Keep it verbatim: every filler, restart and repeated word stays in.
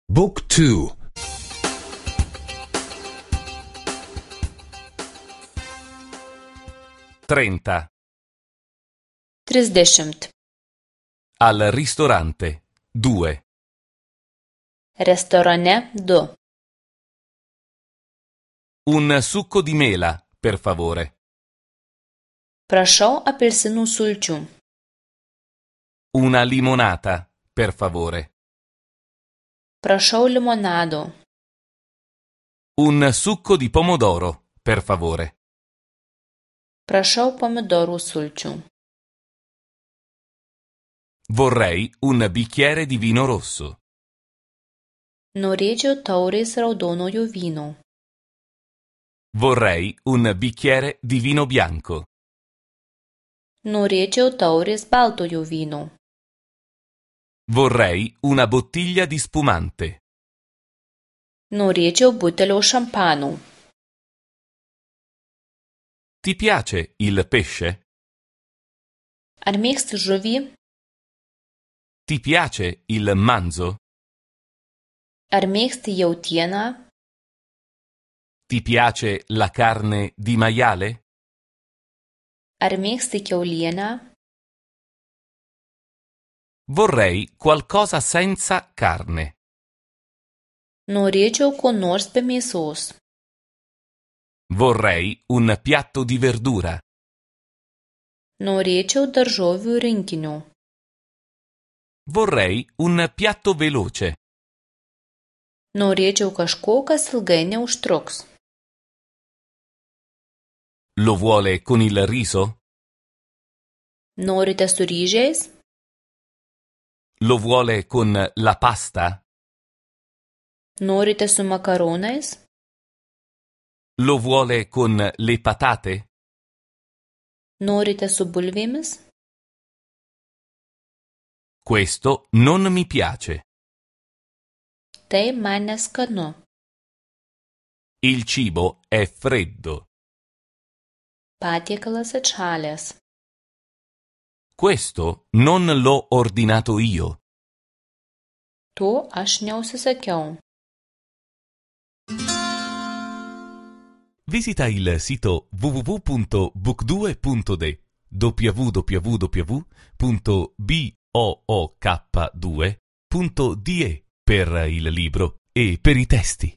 Book two. trenta. Trisdešimt. Al ristorante. due. Restorane du. Un succo di mela, per favore. Prašau apelsinų sulčių. Una limonata, per favore. Prašau limonado. Un succo di pomodoro, per favore. Prašau pomidorų sulčių. Vorrei un bicchiere di vino rosso. Norėčiau taurės raudonojo vyno. Vorrei un bicchiere di vino bianco. Norėčiau taurės baltojo vyno. Vorrei una bottiglia di spumante. Norėčiau butelio šampano. Ti piace il pesce? Ar mėgsti žuvį? Ti piace il manzo? Ar mėgsti jautieną? Ti piace la carne di maiale? Ar mėgsti kiaulieną? Vorrei qualcosa senza carne. Norėčiau ko nors be mėsos. Vorrei un piatto di verdura. Norėčiau daržovių rinkinio. Vorrei un piatto veloce. Norėčiau kažko, kas ilgai neužtruks. Lo vuole con il riso? Norite su ryžiais? Lo vuole con la pasta? Norite su makaronais? Lo vuole con le patate? Norite su bulvėmis? Questo non mi piace. Tai man neskanu. Il cibo è freddo. Patiekalas atšalęs. Questo non l'ho ordinato io. To aš neužsisakiau. Visita il sito w w w punto book due punto d w w w punto book due punto d e per il libro e per i testi.